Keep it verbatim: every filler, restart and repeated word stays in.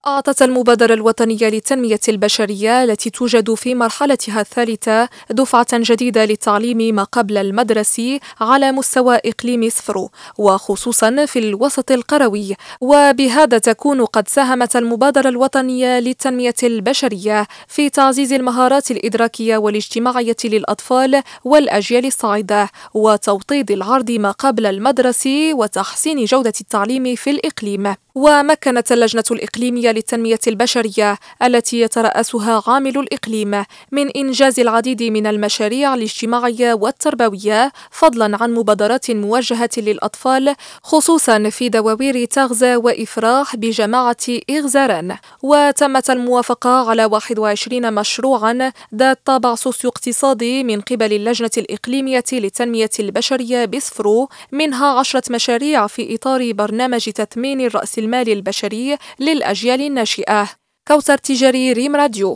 أعطت المبادرة الوطنية للتنمية البشرية التي توجد في مرحلتها الثالثة دفعة جديدة للتعليم ما قبل المدرسي على مستوى إقليم سفرو، وخصوصا في الوسط القروي، وبهذا تكون قد ساهمت المبادرة الوطنية للتنمية البشرية في تعزيز المهارات الإدراكية والاجتماعية للأطفال والأجيال الصاعدة، وتوطيد العرض ما قبل المدرسي وتحسين جودة التعليم في الإقليم. ومكنت اللجنة الإقليمية للتنمية البشرية التي يترأسها عامل الإقليم من إنجاز العديد من المشاريع الاجتماعية والتربوية، فضلا عن مبادرات موجهة للأطفال خصوصا في دواوير تغزى وإفراح بجماعة إغزاران. وتمت الموافقة على واحد وعشرين مشروعا ذات طابع سوسيو اقتصادي من قبل اللجنة الإقليمية للتنمية البشرية بسفرو، منها عشرة مشاريع في إطار برنامج تثمين الرأس المال البشري للأجيال الناشئة. كوثر تجاري، ريم راديو.